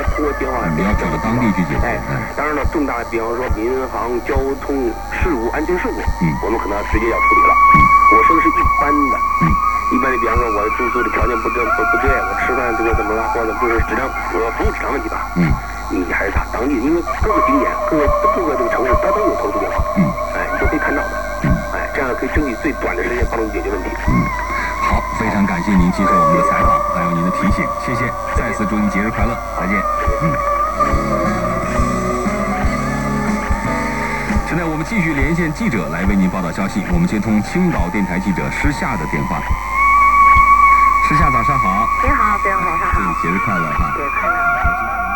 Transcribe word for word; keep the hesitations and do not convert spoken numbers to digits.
通过电话。 你要找到当地去解决。 哎，当然了，重大比方说民航交通事故、安全事故， 嗯， 我们可能直接要处理了。 嗯， 我说的是一般的。 嗯。 一般的，比方说，我住宿的条件不对不不对，我吃饭这个怎么了，或者就是质量呃服务质量问题吧。 嗯， 你还是他当地，因为各个景点、各个各个这个城市，它都有投诉电话。 嗯， 哎，你都可以看到的。 嗯， 哎，这样可以争取最短的时间帮助你解决问题。 嗯，好，非常感谢您接受我们的采访，还有您的提醒，谢谢，再次祝您节日快乐，再见。嗯。现在我们继续连线记者来为您报道消息。我们接通青岛电台记者施夏的电话。施夏，早上好。 您好，非常早上好。 祝你节日快乐哈！ 节日快乐。